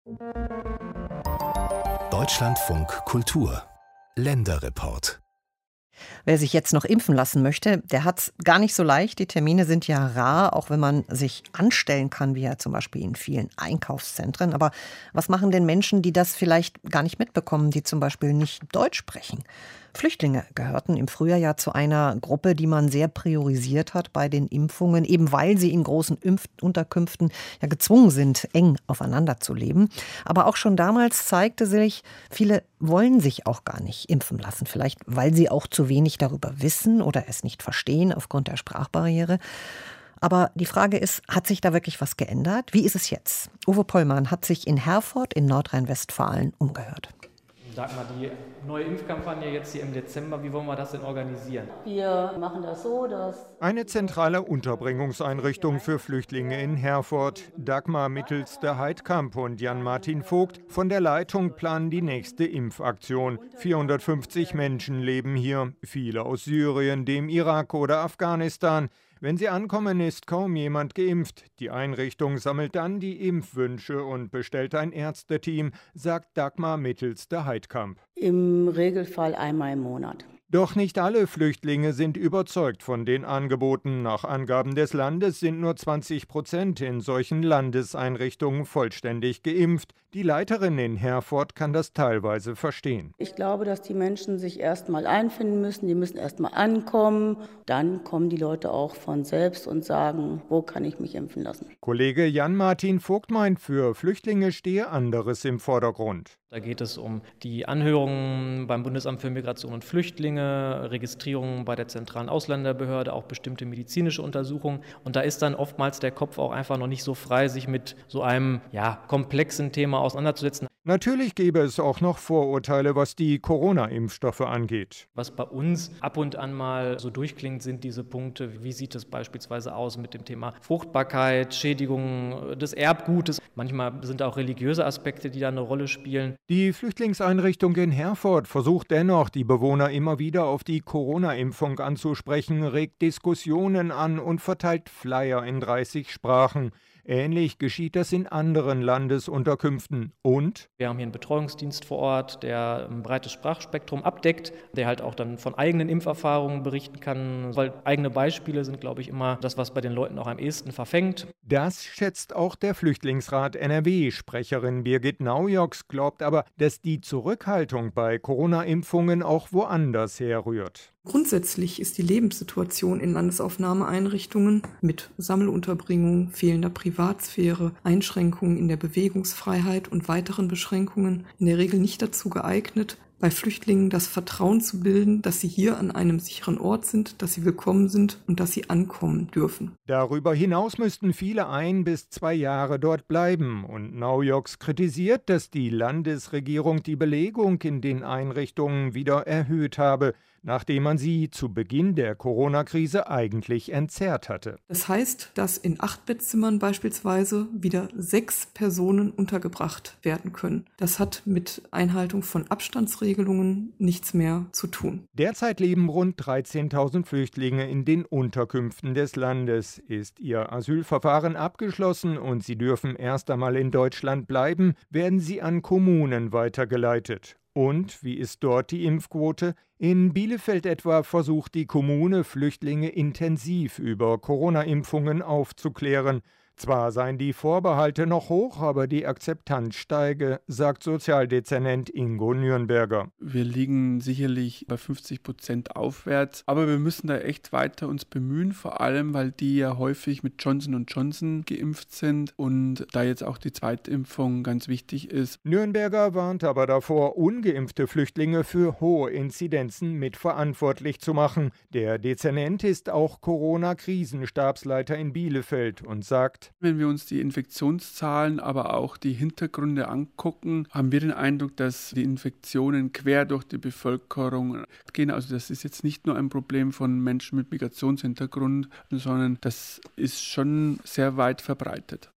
Deutschlandfunk Kultur Länderreport. Wer sich jetzt noch impfen lassen möchte, der hat es gar nicht so leicht. Die Termine sind ja rar, auch wenn man sich anstellen kann, wie ja zum Beispiel in vielen Einkaufszentren. Aber was machen denn Menschen, die das vielleicht gar nicht mitbekommen, die zum Beispiel nicht Deutsch sprechen? Flüchtlinge gehörten im Frühjahr ja zu einer Gruppe, die man sehr priorisiert hat bei den Impfungen, eben weil sie in großen Unterkünften ja gezwungen sind, eng aufeinander zu leben. Aber auch schon damals zeigte sich, viele wollen sich auch gar nicht impfen lassen. Vielleicht, weil sie auch zu wenig darüber wissen oder es nicht verstehen aufgrund der Sprachbarriere. Aber die Frage ist, hat sich da wirklich was geändert? Wie ist es jetzt? Uwe Pollmann hat sich in Herford in Nordrhein-Westfalen umgehört. Sag mal, die neue Impfkampagne jetzt hier im Dezember, wie wollen wir das denn organisieren? Wir machen das so, dass eine zentrale Unterbringungseinrichtung für Flüchtlinge in Herford. Dagmar Mittelste Heidkamp und Jan-Martin Vogt von der Leitung planen die nächste Impfaktion. 450 Menschen leben hier, viele aus Syrien, dem Irak oder Afghanistan. Wenn sie ankommen, ist kaum jemand geimpft. Die Einrichtung sammelt dann die Impfwünsche und bestellt ein Ärzteteam, sagt Dagmar Mittelste Heidkamp. im Regelfall einmal im Monat. Doch nicht alle Flüchtlinge sind überzeugt von den Angeboten. Nach Angaben des Landes sind nur 20% in solchen Landeseinrichtungen vollständig geimpft. Die Leiterin in Herford kann das teilweise verstehen. Ich glaube, dass die Menschen sich erst mal einfinden müssen, die müssen erst mal ankommen. Dann kommen die Leute auch von selbst und sagen, wo kann ich mich impfen lassen. Kollege Jan-Martin Vogt meint, für Flüchtlinge stehe anderes im Vordergrund. Da geht es um die Anhörungen beim Bundesamt für Migration und Flüchtlinge, Registrierungen bei der zentralen Ausländerbehörde, auch bestimmte medizinische Untersuchungen. Und da ist dann oftmals der Kopf auch einfach noch nicht so frei, sich mit so einem komplexen Thema auseinanderzusetzen. Natürlich gäbe es auch noch Vorurteile, was die Corona-Impfstoffe angeht. Was bei uns ab und an mal so durchklingt, sind diese Punkte. Wie sieht es beispielsweise aus mit dem Thema Fruchtbarkeit, Schädigung des Erbgutes? Manchmal sind auch religiöse Aspekte, die da eine Rolle spielen. Die Flüchtlingseinrichtung in Herford versucht dennoch, die Bewohner immer wieder auf die Corona-Impfung anzusprechen, regt Diskussionen an und verteilt Flyer in 30 Sprachen. Ähnlich geschieht das in anderen Landesunterkünften. Und wir haben hier einen Betreuungsdienst vor Ort, der ein breites Sprachspektrum abdeckt, der halt auch dann von eigenen Impferfahrungen berichten kann, weil eigene Beispiele sind, glaube ich, immer das, was bei den Leuten auch am ehesten verfängt. Das schätzt auch der Flüchtlingsrat NRW. Sprecherin Birgit Naujoks glaubt aber, dass die Zurückhaltung bei Corona-Impfungen auch woanders herrührt. Grundsätzlich ist die Lebenssituation in Landesaufnahmeeinrichtungen mit Sammelunterbringung, fehlender Privatsphäre, Einschränkungen in der Bewegungsfreiheit und weiteren Beschränkungen in der Regel nicht dazu geeignet, bei Flüchtlingen das Vertrauen zu bilden, dass sie hier an einem sicheren Ort sind, dass sie willkommen sind und dass sie ankommen dürfen. Darüber hinaus müssten viele 1 bis 2 Jahre dort bleiben. Und Naujoks kritisiert, dass die Landesregierung die Belegung in den Einrichtungen wieder erhöht habe, nachdem man sie zu Beginn der Corona-Krise eigentlich entzerrt hatte. Das heißt, dass in 8 Bettzimmern beispielsweise wieder 6 Personen untergebracht werden können. Das hat mit Einhaltung von Abstandsregelungen nichts mehr zu tun. Derzeit leben rund 13.000 Flüchtlinge in den Unterkünften des Landes. Ist ihr Asylverfahren abgeschlossen und sie dürfen erst einmal in Deutschland bleiben, werden sie an Kommunen weitergeleitet. Und wie ist dort die Impfquote? In Bielefeld etwa versucht die Kommune, Flüchtlinge intensiv über Corona-Impfungen aufzuklären. Zwar seien die Vorbehalte noch hoch, aber die Akzeptanz steige, sagt Sozialdezernent Ingo Nürnberger. Wir liegen sicherlich bei 50% aufwärts, aber wir müssen da echt weiter uns bemühen, vor allem, weil die ja häufig mit Johnson & Johnson geimpft sind und da jetzt auch die Zweitimpfung ganz wichtig ist. Nürnberger warnt aber davor, ungeimpfte Flüchtlinge für hohe Inzidenzen mitverantwortlich zu machen. Der Dezernent ist auch Corona-Krisenstabsleiter in Bielefeld und sagt: Wenn wir uns die Infektionszahlen, aber auch die Hintergründe angucken, haben wir den Eindruck, dass die Infektionen quer durch die Bevölkerung gehen. Also das ist jetzt nicht nur ein Problem von Menschen mit Migrationshintergrund, sondern das ist schon sehr weit verbreitet.